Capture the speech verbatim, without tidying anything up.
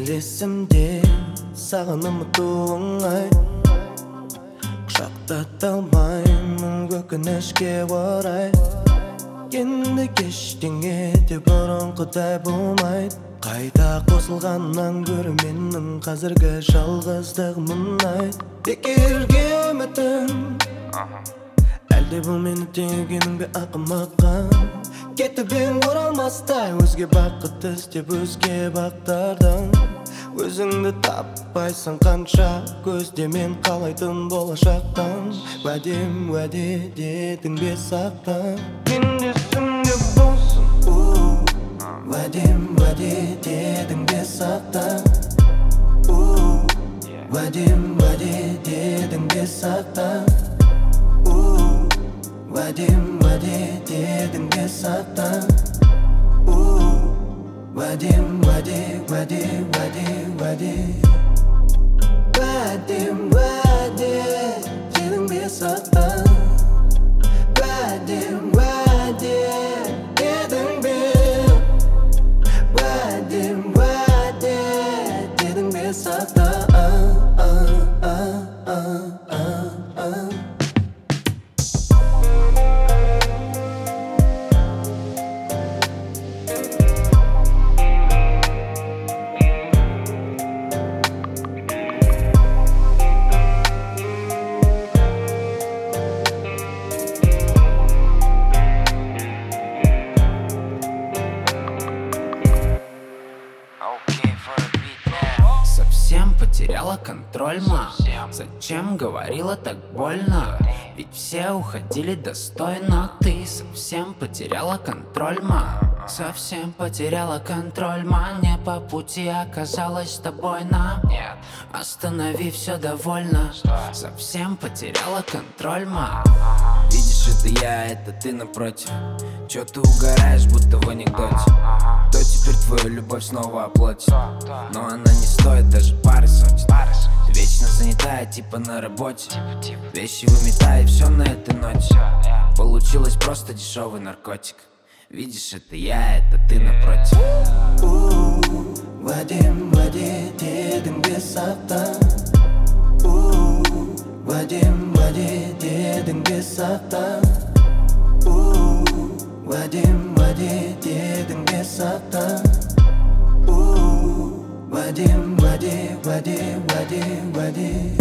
есімде саған ұмыту оңай, құшақтата алмаймын өкінішке орай. Енді ештеңе де бұрынғыдай болмайды. Қайта қосылғаннан гөрі менің қазіргі жалғыздығым ұнайды. Бекерге үмітім, әлде бұл мені теңгенің бе ақымаққа? Кетіп ең оралмастай өзге бақыт іздеп өзге бақтардан. Өзіңді таппайсың қанша көзде мен қалайтын болашақтан. Уәдем уәде дедің бе сақтан, мен есімде болсын. Уәдем уәде дедің бе сақтан. Уәдем уәде дедің бе сақтан. Уәдем уәде дедің бе сақтан. Уәдем уәде уәде уәде уәде. Уәдем уәде дедің бе сақтан. Уәдем уәде дедің бе. Уәдем уәде дедің бе сақтан. Совсем потеряла контроль, ма. Зачем говорила так больно? Ведь все уходили достойно. Ты совсем потеряла контроль, ма. Совсем потеряла контроль, ма. Не по пути оказалась с тобой нам. Нет, останови, все довольно. Совсем потеряла контроль, ма. Видишь, это я, это ты напротив. Чё ты угораешь, будто в анекдоте? То теперь твою любовь снова оплатит, но она не стоит даже пары сотен. Ты вечно занятая, типа на работе. Вещи выметай, все на этой ноте. Получилось просто дешевый наркотик. Видишь, это я, это ты напротив. Уәдем уәде дедің бе сақтан. Уәдем уәде дедің бе сақтан. Уәдем уәде дедің бе сақтан. Уәдем уәде уәде уәде уәде.